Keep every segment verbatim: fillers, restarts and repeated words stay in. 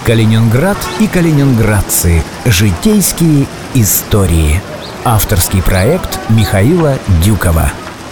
Калининград и калининградцы. Житейские истории. Авторский проект Михаила Дюкова.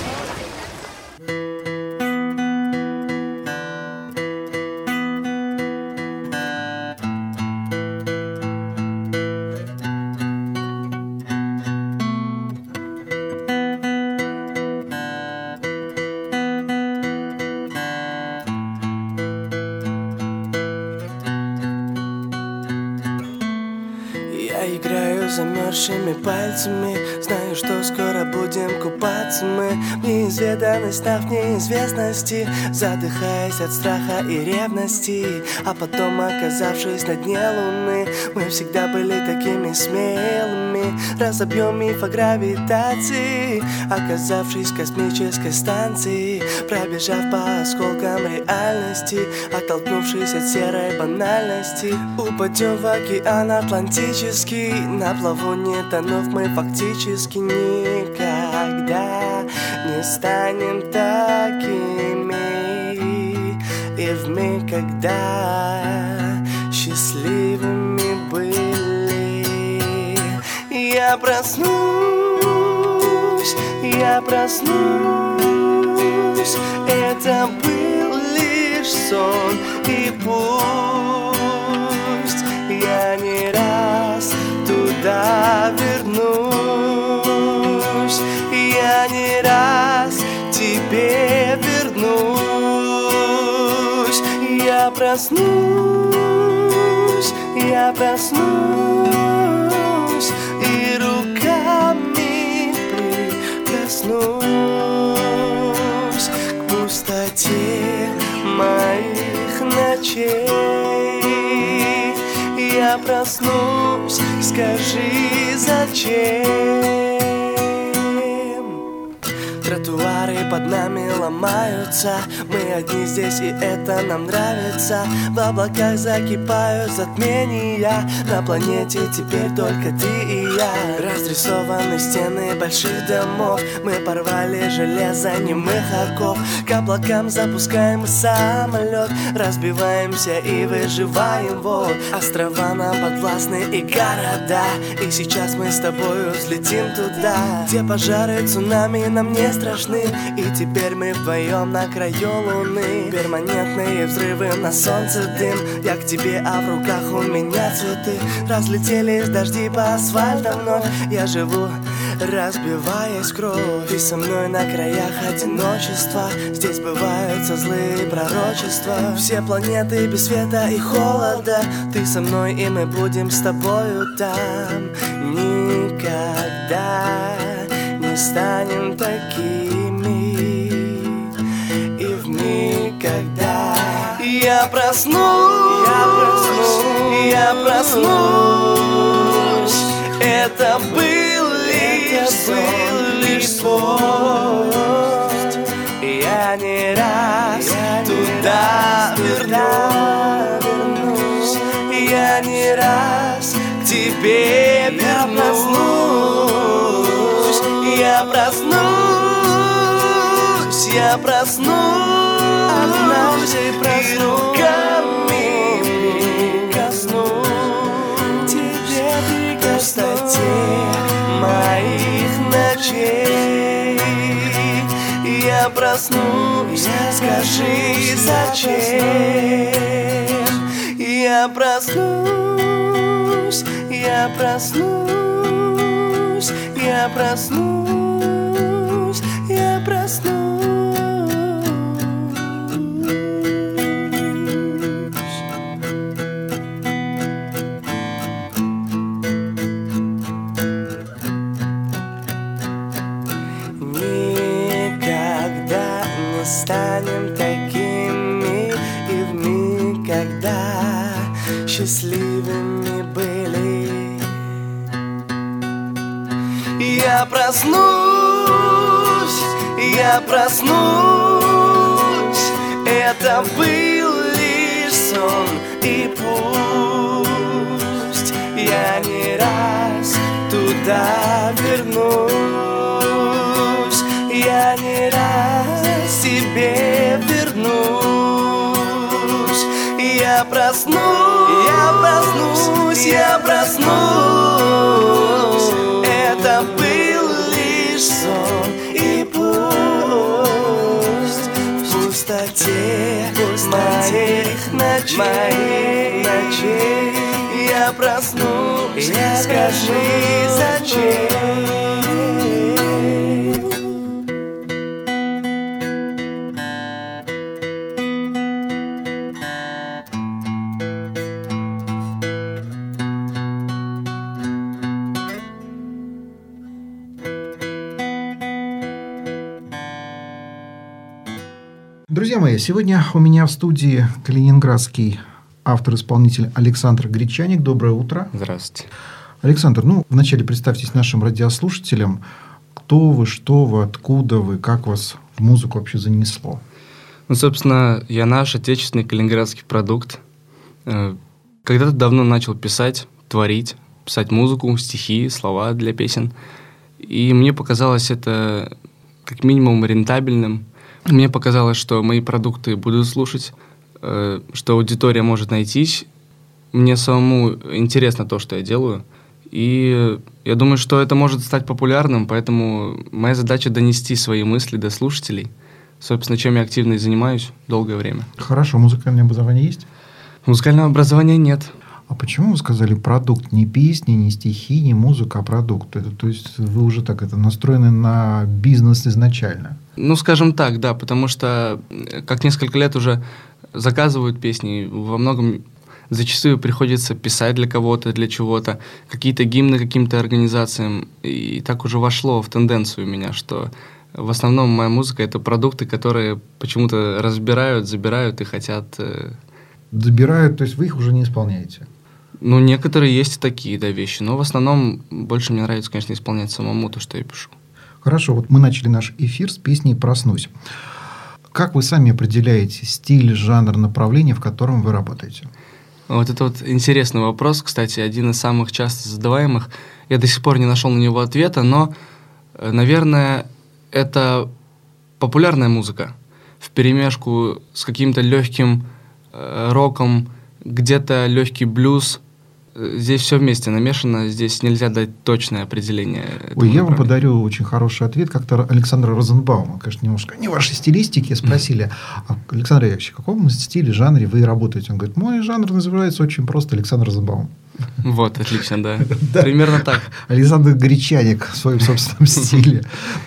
Я играю замерзшими пальцами, знаю, что скоро будем купаться мы в неизведанностях, в неизвестности, задыхаясь от страха и ревности. А потом, оказавшись на дне луны, мы всегда были такими смелыми. Разобьем миф о гравитации, оказавшись в космической станции, пробежав по осколкам реальности, оттолкнувшись от серой банальности. Упадем в океан Атлантический, на плаву не тонув, мы фактически никогда не станем такими. И вмиг, когда счастливыми были, я проснусь, я проснусь. Это был лишь сон, и пусть я не раз туда вернусь, я не раз тебе вернусь. Я проснусь, я проснусь, и руками прикоснусь к пустоте моих ночей. Я проснусь, скажи, зачем? Тротуары под нами ломаются, мы одни здесь, и это нам нравится. В облаках закипают затмения, на планете теперь только ты и я. Разрисованы стены больших домов, мы порвали железо немых оков. К облакам запускаем самолет, разбиваемся и выживаем, вот. Острова нам подвластны и города, и сейчас мы с тобою взлетим туда, где пожары, цунами нам не страшны. И теперь мы вдвоем на краю луны. Перманентные взрывы, на солнце дым. Я к тебе, а в руках у меня цветы. Разлетелись дожди по асфальту вновь. Я живу, разбиваясь в кровь. И со мной на краях одиночества. Здесь бываются злые пророчества. Все планеты без света и холода. Ты со мной, и мы будем с тобою там. Никогда не станем такими. И вмиг, когда я проснусь, я проснусь, я проснусь, это был лишь сон, лишь сон. Я не раз я туда не вернусь, я не раз к тебе вернусь. Я проснусь, я проснусь, однажды и руками прикоснусь тебе, к пустоте моих ночей. Я проснусь, скажи, зачем? Я проснусь, я проснусь, я проснусь, я проснусь. Никогда не станем такими, и вмиг, когда счастливыми были. Я проснусь, я проснусь, это был лишь сон, и пусть я не раз туда вернусь, я не раз тебе вернусь. Я проснусь, я Я проснусь, я проснусь. Это был лишь сон. И пусть в пустоте моих ночей, моих ночей я проснусь, я скажи зачем. Друзья мои, сегодня у меня в студии калининградский автор-исполнитель Александр Гречаник. Доброе утро. Здравствуйте. Александр, ну, вначале представьтесь нашим радиослушателям. Кто вы, что вы, откуда вы, как вас в музыку вообще занесло? Ну, собственно, я наш отечественный калининградский продукт. Когда-то давно начал писать, творить, писать музыку, стихи, слова для песен. И мне показалось это как минимум рентабельным. Мне показалось, что мои продукты будут слушать, что аудитория может найтись. Мне самому интересно то, что я делаю. И я думаю, что это может стать популярным, поэтому моя задача донести свои мысли до слушателей. Собственно, чем я активно и занимаюсь долгое время. Хорошо, музыкальное образование есть? Музыкального образования нет. А почему вы сказали продукт? Не песни, не стихи, не музыка, а продукт. Это, то есть вы уже так это настроены на бизнес изначально? Ну, скажем так, да, потому что как несколько лет уже заказывают песни, во многом зачастую приходится писать для кого-то, для чего-то, какие-то гимны каким-то организациям. И так уже вошло в тенденцию у меня, что в основном моя музыка — это продукты, которые почему-то разбирают, забирают и хотят... Забирают, то есть вы их уже не исполняете? Ну, некоторые есть и такие, да, вещи. Но в основном больше мне нравится, конечно, исполнять самому то, что я пишу. Хорошо, вот мы начали наш эфир с песни «Проснусь». Как вы сами определяете стиль, жанр, направление, в котором вы работаете? Вот это вот интересный вопрос, кстати, один из самых часто задаваемых. Я до сих пор не нашел на него ответа, но, наверное, это популярная музыка вперемешку с каким-то легким э, роком, где-то легкий блюз. Здесь все вместе намешано, здесь нельзя дать точное определение. Ой, я вам подарю очень хороший ответ. Как-то Александра Розенбаума, конечно, немножко не вашей стилистики, спросили: а, Александр Яковлевич, в каком стиле, жанре вы работаете? Он говорит: мой жанр называется очень просто Александр Розенбаум. Вот, отлично, да. Примерно так. Александр Гречаник в своем собственном стиле.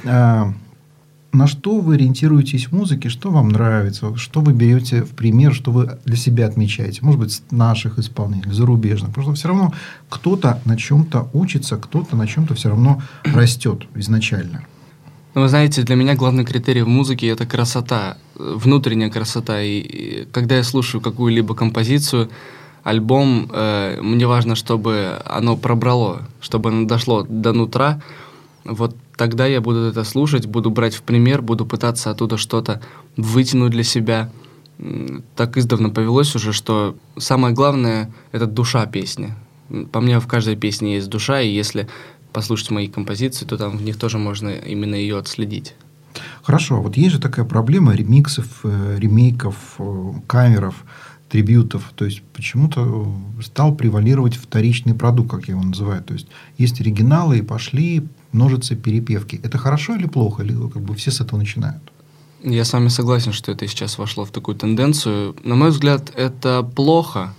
На что вы ориентируетесь в музыке, что вам нравится, что вы берете в пример, что вы для себя отмечаете? Может быть, наших исполнителей, зарубежных. Потому что все равно кто-то на чем-то учится, кто-то на чем-то все равно растет изначально. Ну, вы знаете, для меня главный критерий в музыке — это красота, внутренняя красота. И, и когда я слушаю какую-либо композицию, альбом, э, мне важно, чтобы оно пробрало, чтобы оно дошло до нутра. Вот тогда я буду это слушать, буду брать в пример, буду пытаться оттуда что-то вытянуть для себя. Так издавна повелось уже, что самое главное — это душа песни. По мне, в каждой песне есть душа, и если послушать мои композиции, то там в них тоже можно именно ее отследить. Хорошо, вот есть же такая проблема ремиксов, ремейков, каверов, трибьютов. То есть почему-то стал превалировать вторичный продукт, как я его называю. То есть есть оригиналы, и пошли множатся перепевки. Это хорошо или плохо? Или как бы все с этого начинают? Я с вами согласен, что это сейчас вошло в такую тенденцию. На мой взгляд, это плохо,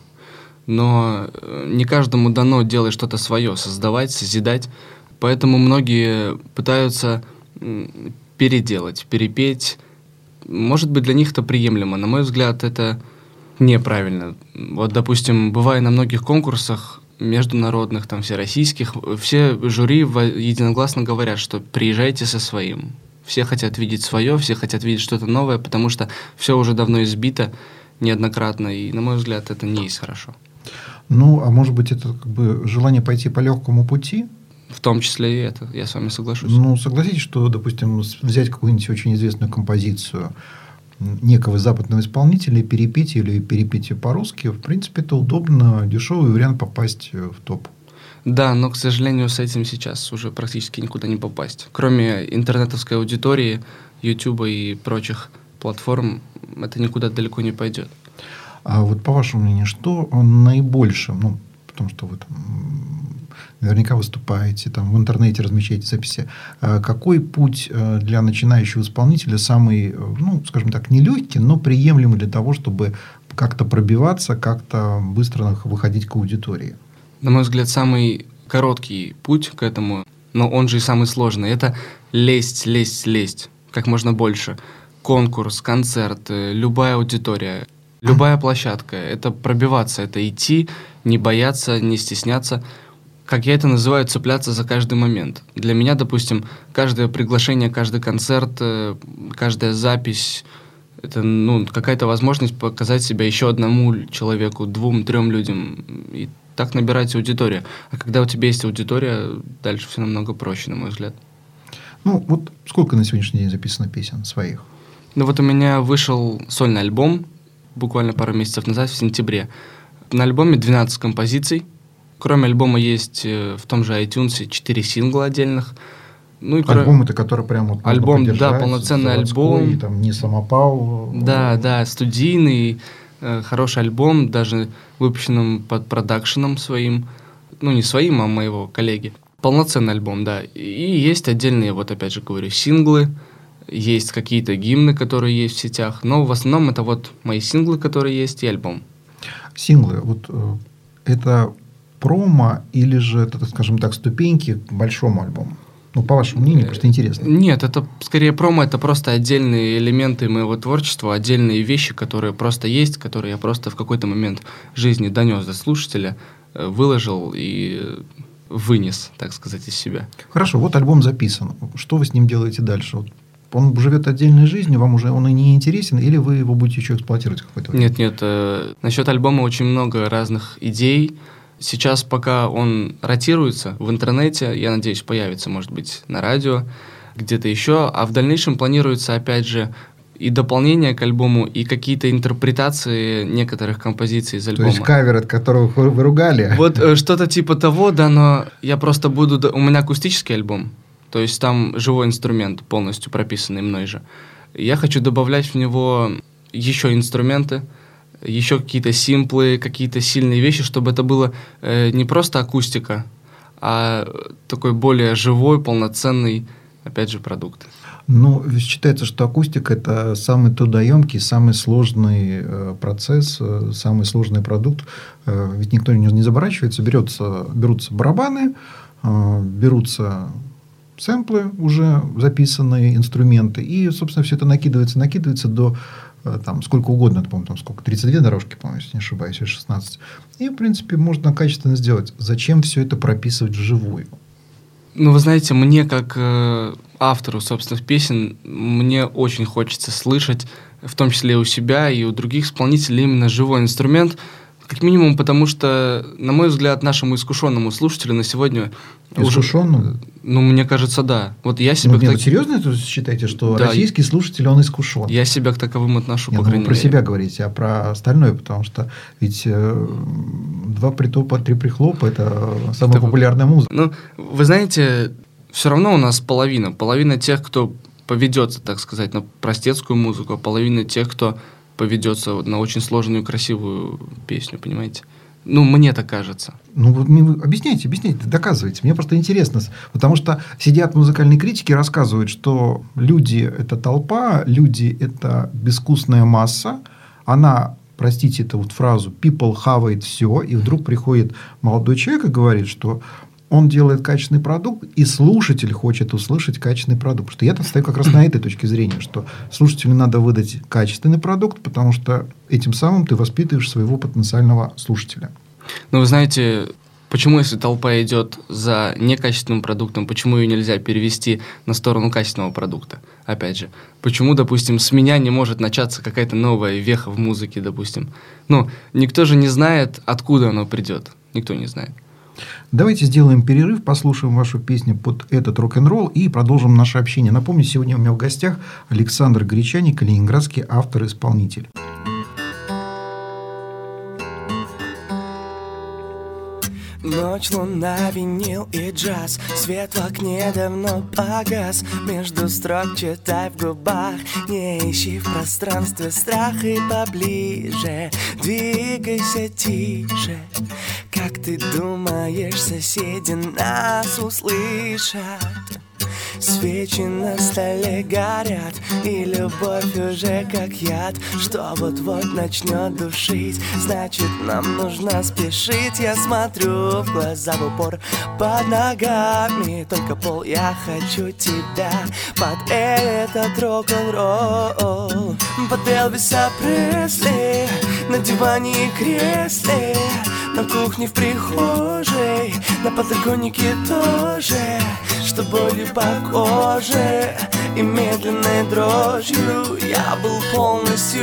но не каждому дано делать что-то свое, создавать, созидать. Поэтому многие пытаются переделать, перепеть. Может быть, для них это приемлемо. На мой взгляд, это неправильно. Вот, допустим, бывая на многих конкурсах международных, там, всероссийских, все жюри единогласно говорят, что приезжайте со своим. Все хотят видеть свое, все хотят видеть что-то новое, потому что все уже давно избито неоднократно, и, на мой взгляд, это не есть хорошо. Ну, а может быть, это как бы желание пойти по легкому пути? В том числе и это, я с вами соглашусь. Ну, согласитесь, что, допустим, взять какую-нибудь очень известную композицию некого западного исполнителя, перепеть или перепеть по-русски, в принципе, это удобно, дешевый вариант попасть в топ. Да, но, к сожалению, с этим сейчас уже практически никуда не попасть. Кроме интернетовской аудитории, Ютуба и прочих платформ, это никуда далеко не пойдет. А вот по вашему мнению, что наибольше, ну, потому что вы там наверняка выступаете, там, в интернете размещаете записи, какой путь для начинающего исполнителя самый, ну, скажем так, нелегкий, но приемлемый для того, чтобы как-то пробиваться, как-то быстро выходить к аудитории? На мой взгляд, самый короткий путь к этому, но он же и самый сложный, это лезть, лезть, лезть, как можно больше. Конкурс, концерт, любая аудитория, любая площадка. Это пробиваться, это идти, не бояться, не стесняться. Как я это называю, цепляться за каждый момент. Для меня, допустим, каждое приглашение, каждый концерт, каждая запись – это ну, какая-то возможность показать себя еще одному человеку, двум, трем людям. И так набирать аудиторию. А когда у тебя есть аудитория, дальше все намного проще, на мой взгляд. Ну, вот сколько на сегодняшний день записано песен своих? Ну, вот у меня вышел сольный альбом буквально пару месяцев назад, в сентябре. На альбоме двенадцать композиций. Кроме альбома есть в том же iTunes четыре сингла отдельных. Ну, и альбом кроме... это, который прямо вот альбом, да, полноценный альбом. Там не самопал. Да, да, студийный, э, хороший альбом, даже выпущенным под продакшеном своим. Ну, не своим, а моего коллеги. Полноценный альбом, да. И есть отдельные, вот опять же говорю, синглы. Есть какие-то гимны, которые есть в сетях. Но в основном это вот мои синглы, которые есть, и альбом. Синглы, вот э, это промо или же это, скажем так, ступеньки к большому альбому? Ну, по вашему мнению, просто интересно. Нет, это скорее промо, это просто отдельные элементы моего творчества, отдельные вещи, которые просто есть, которые я просто в какой-то момент жизни донес до слушателя, выложил и вынес, так сказать, из себя. Хорошо, вот альбом записан. Что вы с ним делаете дальше? Вот он живет отдельной жизнью, вам уже он и не интересен, или вы его будете еще эксплуатировать какое-то время? Нет, нет. Э, насчет альбома очень много разных идей. Сейчас, пока он ротируется в интернете, я надеюсь, появится, может быть, на радио, где-то еще. А в дальнейшем планируется, опять же, и дополнение к альбому, и какие-то интерпретации некоторых композиций из альбома. То есть кавер, от которого вы ругали? Вот э, что-то типа того, да, но я просто буду... У меня акустический альбом, то есть там живой инструмент, полностью прописанный мной же. Я хочу добавлять в него еще инструменты, еще какие-то симплы, какие-то сильные вещи, чтобы это было э, не просто акустика, а такой более живой, полноценный, опять же, продукт. Ну, считается, что акустика – это самый трудоемкий, самый сложный э, процесс, э, самый сложный продукт. Э, ведь никто не, не заморачивается, берется, берутся барабаны, э, берутся сэмплы, уже записанные инструменты, и, собственно, все это накидывается, накидывается до там, сколько угодно, помню, там сколько, тридцать две дорожки, по-моему, если не ошибаюсь, или шестнадцать. И, в принципе, можно качественно сделать. Зачем все это прописывать вживую? Ну, вы знаете, мне, как э, автору собственных песен, мне очень хочется слышать, в том числе и у себя, и у других исполнителей, именно живой инструмент. Как минимум, потому что, на мой взгляд, нашему искушенному слушателю на сегодня... Искушенному? Уже, ну, мне кажется, да. Вот я себя... Ну, нет, так... вы серьезно это считаете, что да, российский слушатель, он искушен? Я себя к таковым отношу, нет, по ну, крайней вы про мере. себя говорите, а про остальное, потому что ведь э, два притопа, три прихлопа – это самая это... популярная музыка. Ну, вы знаете, все равно у нас половина. Половина тех, кто поведется, так сказать, на простецкую музыку, а половина тех, кто поведется на очень сложную, красивую песню, понимаете? Ну, мне так кажется. Ну, вот объясняйте, объясняйте, доказывайте. Мне просто интересно. Потому что сидят музыкальные критики, рассказывают, что люди – это толпа, люди – это безвкусная масса. Она, простите эту вот фразу, people хавает все. И вдруг приходит молодой человек и говорит, что он делает качественный продукт, и слушатель хочет услышать качественный продукт. Потому что я-то стою как раз на этой точке зрения, что слушателю надо выдать качественный продукт, потому что этим самым ты воспитываешь своего потенциального слушателя. Ну, вы знаете, почему, если толпа идет за некачественным продуктом, почему ее нельзя перевести на сторону качественного продукта? Опять же, почему, допустим, с меня не может начаться какая-то новая веха в музыке, допустим? Ну, никто же не знает, откуда оно придет. Никто не знает. Давайте сделаем перерыв, послушаем вашу песню под этот рок-н-ролл и продолжим наше общение. Напомню, сегодня у меня в гостях Александр Гречаник, калининградский автор-исполнитель. Ночь, луна, винил и джаз. Свет в окне давно погас. Между строк читай в губах. Не ищи в пространстве страх и поближе. Двигайся тише. Как ты думаешь, соседи нас услышат? Свечи на столе горят, и любовь уже как яд, что вот-вот начнет душить. Значит, нам нужно спешить. Я смотрю в глаза в упор, под ногами только пол. Я хочу тебя под этот рок-н-ролл, под Элвиса Пресли, на диване и кресле, на кухне, в прихожей, на подоконнике тоже, что болью по коже и медленной дрожью я был полностью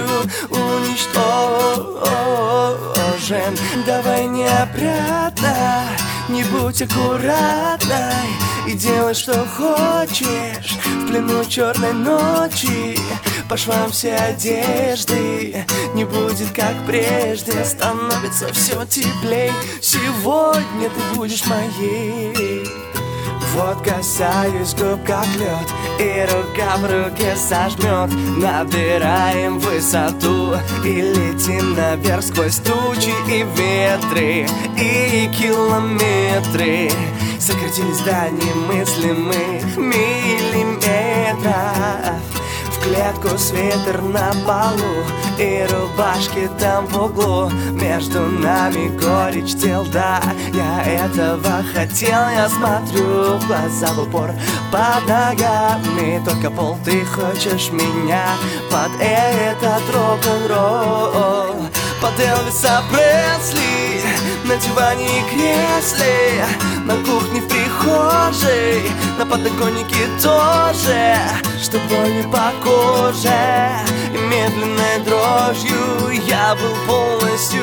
уничтожен. Давай неопрятно, не будь аккуратной и делай, что хочешь в плену черной ночи. По швам все одежды не будет как прежде. Становится все теплей. Сегодня ты будешь моей. Вот касаюсь губ как лед, и рука в руке сожмет. Набираем высоту и летим наверх сквозь тучи и ветры, и километры. Сократились до немыслимых миллиметров. В клетку свитер на полу и рубашки там в углу. Между нами горечь тел, да, я этого хотел. Я смотрю в глаза в упор, под ногами только пол. Ты хочешь меня под этот рок-н-ролл, под Элвиса Пресли, на диване и кресле, на кухне, в прихожей, на подоконнике тоже, что болью по коже и медленной дрожью я был полностью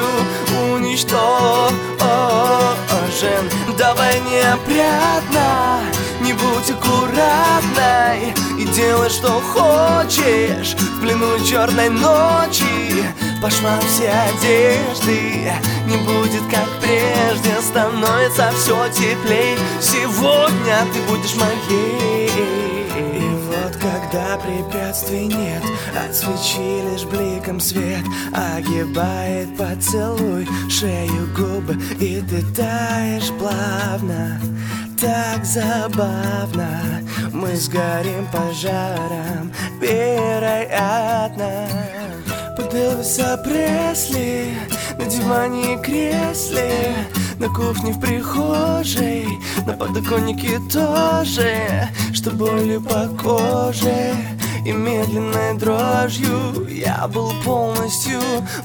уничтожен. Давай неопрятно, не будь аккуратной и делай, что хочешь в плену черной ночи. По швам все одежды не будет как прежде. Становится все теплей. Сегодня ты будешь моей. И вот когда препятствий нет, от свечи лишь бликом свет огибает поцелуй шею, губы, и ты таешь плавно. Так забавно, мы сгорим пожаром, вероятно. Под Элвиса Пресли, на диване и кресле, на кухне, в прихожей, на подоконнике тоже, что болью по коже и медленной дрожью я был полностью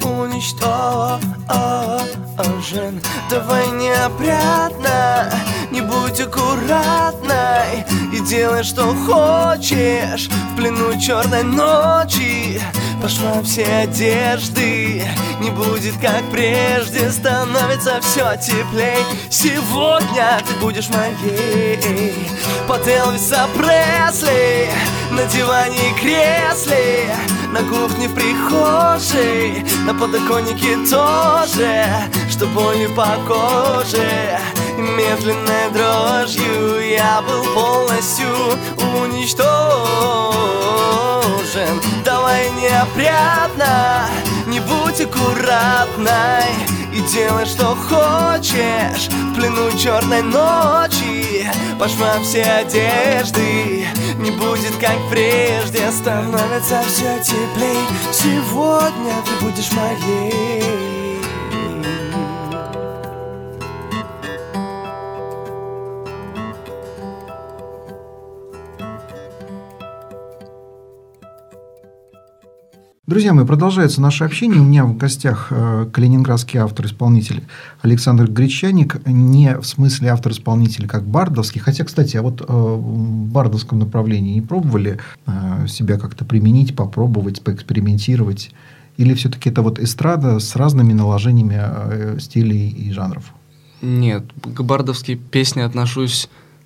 уничтожен. Давай неопрятно, не будь аккуратной и делай, что хочешь в плену черной ночи. По швам все одежды не будет как прежде. Становится все теплей. Сегодня ты будешь моей. Под Элвиса Пресли, на диване и кресле, на кухне, в прихожей, на подоконнике тоже, что болью по коже и медленной дрожью я был полностью уничтожен. Давай неопрятно, не будь аккуратной и делай, что хочешь в плену черной ночи. По швам все одежды не будет как прежде. Становится все теплей. Сегодня ты будешь моей. Друзья мои, продолжается наше общение. У меня в гостях э, калининградский автор-исполнитель Александр Гречаник. Не в смысле автор-исполнитель как бардовский. Хотя, кстати, а вот э, в бардовском направлении не пробовали э, себя как-то применить, попробовать, поэкспериментировать? Или все-таки это вот эстрада с разными наложениями э, стилей и жанров? Нет, к бардовской песне отношусь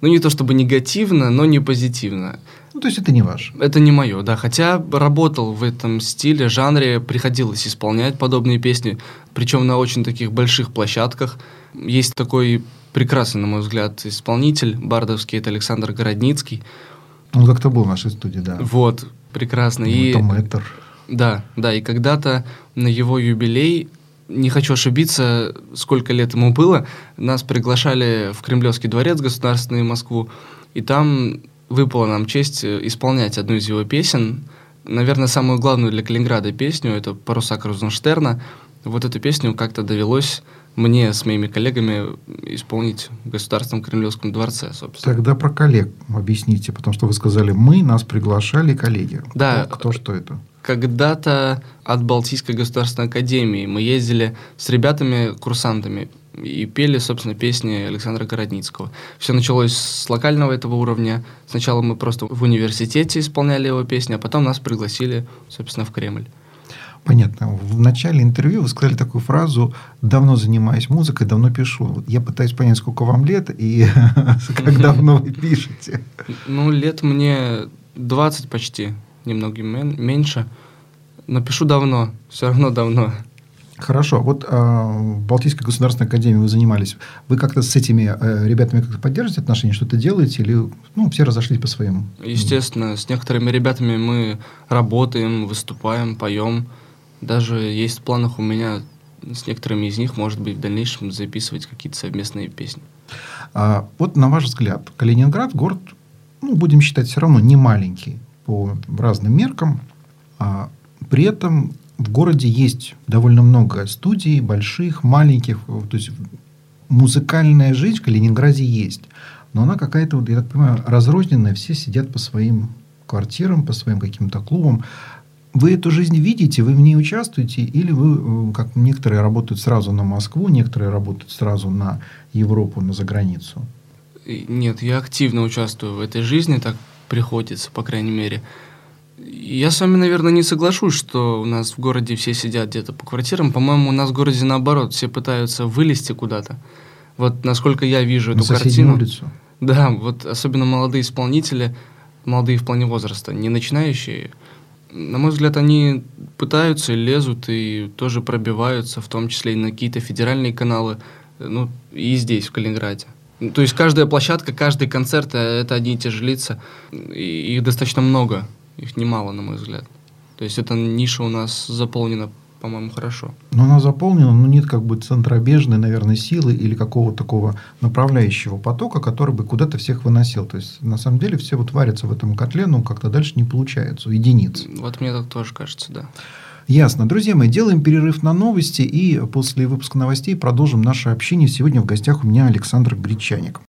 ну, не то чтобы негативно, но не позитивно. Ну, то есть это не ваше. Это не мое, да. Хотя работал в этом стиле, жанре, приходилось исполнять подобные песни, причем на очень таких больших площадках. Есть такой прекрасный, на мой взгляд, исполнитель бардовский, это Александр Городницкий. Он как-то был в нашей студии, да. Вот, прекрасно. Ну, и... это мэтр. Да, да, и когда-то на его юбилей, не хочу ошибиться, сколько лет ему было, нас приглашали в Кремлевский дворец государственный, Москву, и там выпала нам честь исполнять одну из его песен, наверное, самую главную для Калининграда песню, это «Паруса Крузенштерна». Вот эту песню как-то довелось мне с моими коллегами исполнить в Государственном Кремлевском дворце, собственно. Тогда про коллег объясните, потому что вы сказали «мы», нас приглашали коллеги. Да. Кто, кто что это? Когда-то от Балтийской государственной академии мы ездили с ребятами, курсантами, и пели, собственно, песни Александра Городницкого. Все началось с локального этого уровня. Сначала мы просто в университете исполняли его песни, а потом нас пригласили, собственно, в Кремль. Понятно. В начале интервью вы сказали такую фразу «давно занимаюсь музыкой, давно пишу». Вот я пытаюсь понять, сколько вам лет и как давно вы пишете. Ну, лет мне двадцать почти, немного меньше, но пишу давно, все равно давно. Хорошо. Вот а, в Балтийской государственной академии вы занимались. Вы как-то с этими а, ребятами как-то поддерживаете отношения, что-то делаете, или ну, все разошлись по своим? Естественно, с некоторыми ребятами мы работаем, выступаем, поем. Даже есть в планах у меня с некоторыми из них, может быть, в дальнейшем записывать какие-то совместные песни. А, вот на ваш взгляд, Калининград город, ну, будем считать, все равно не маленький по разным меркам. А, при этом в городе есть довольно много студий, больших, маленьких. То есть музыкальная жизнь в Калининграде есть. Но она какая-то, вот, я так понимаю, разрозненная. Все сидят по своим квартирам, по своим каким-то клубам. Вы эту жизнь видите, вы в ней участвуете? Или вы, как некоторые, работают сразу на Москву, некоторые работают сразу на Европу, на заграницу? Нет, я активно участвую в этой жизни, так приходится, по крайней мере. Я с вами, наверное, не соглашусь, что у нас в городе все сидят где-то по квартирам. По-моему, у нас в городе наоборот, все пытаются вылезти куда-то. Вот насколько я вижу эту на картину. Улицу. Да, вот особенно молодые исполнители, молодые в плане возраста, не начинающие. На мой взгляд, они пытаются, лезут и тоже пробиваются, в том числе и на какие-то федеральные каналы, ну, и здесь, в Калининграде. То есть каждая площадка, каждый концерт – это одни и те же лица. И их достаточно много. Их немало, на мой взгляд. То есть эта ниша у нас заполнена, по-моему, хорошо. Но она заполнена, но нет как бы центробежной, наверное, силы или какого-то такого направляющего потока, который бы куда-то всех выносил. То есть, на самом деле, все вот варятся в этом котле, но как-то дальше не получается, у единиц. Вот мне так тоже кажется, да. Ясно. Друзья мои, делаем перерыв на новости, и после выпуска новостей продолжим наше общение. Сегодня в гостях у меня Александр Гречаник.